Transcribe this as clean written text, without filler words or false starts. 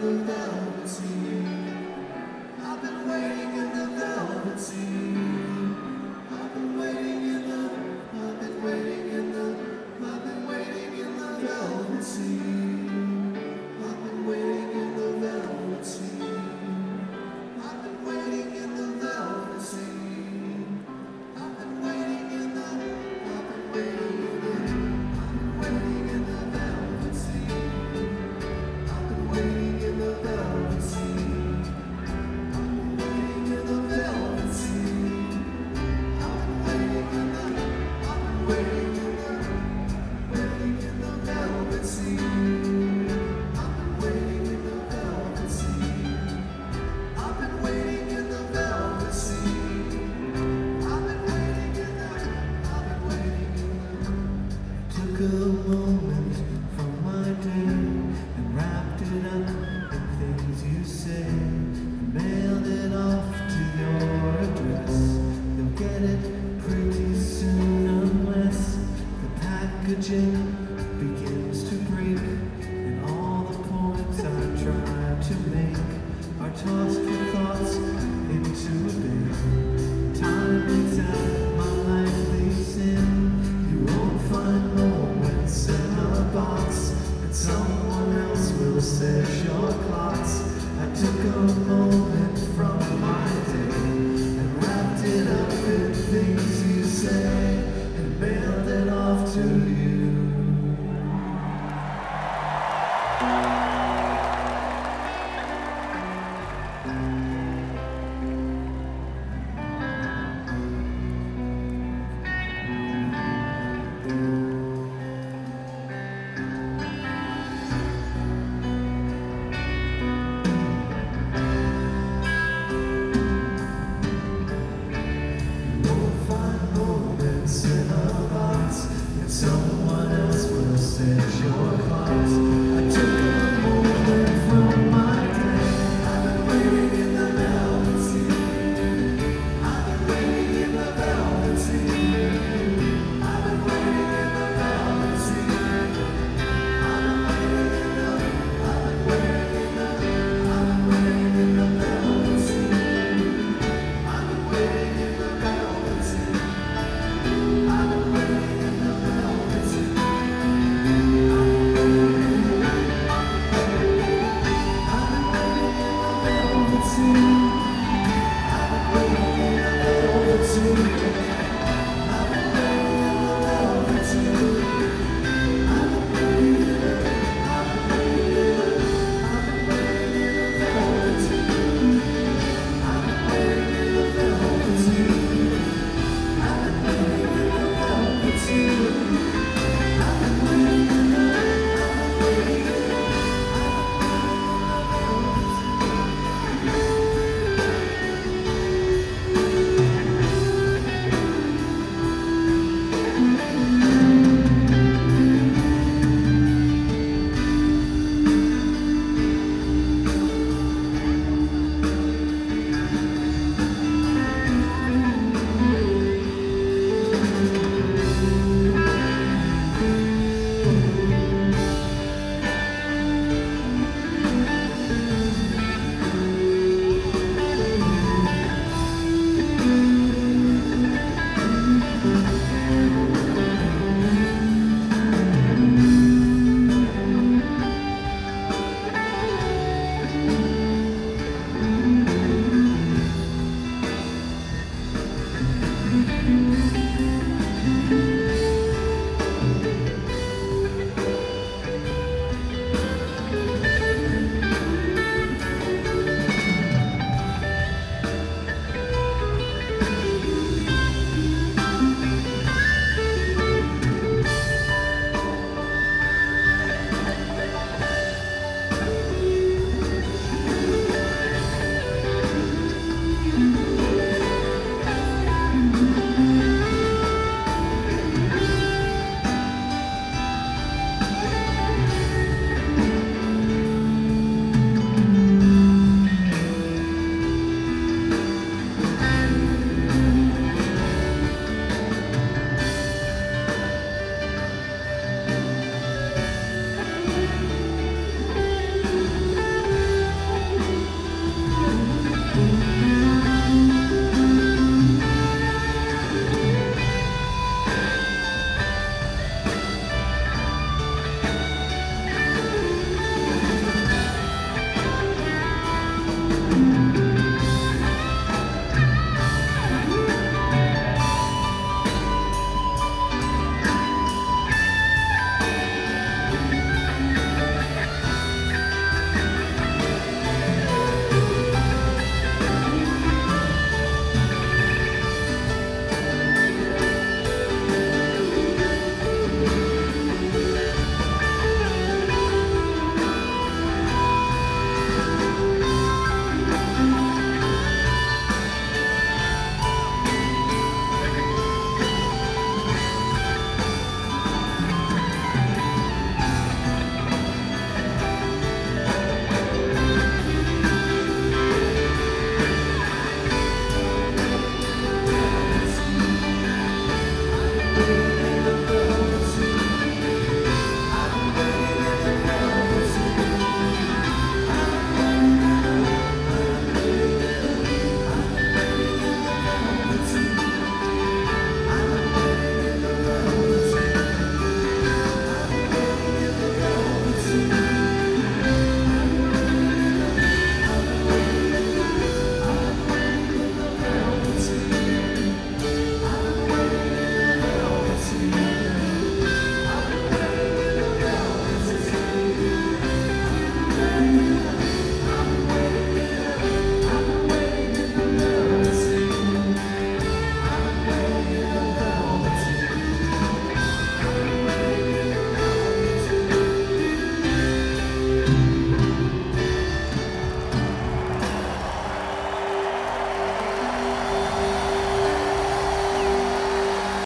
the velvet sea. I've been waiting in the velvet sea. I've been waiting in the, I've been waiting in the, I've been waiting in the velvet sea. I've been waiting in the velvet sea. I've been waiting in the velvet sea. I've been waiting in the, I've been waiting in the, I've been waiting in the velvet sea. I've been waiting in the velvet sea. I've been waiting in the velvet sea. I've been waiting in the, I've been waiting in the, waiting in the velvet sea. I've been waiting in the velvet sea. I've been waiting in the velvet sea. I've been waiting in the, I've been waiting in the. Took a moment from my day and wrapped it up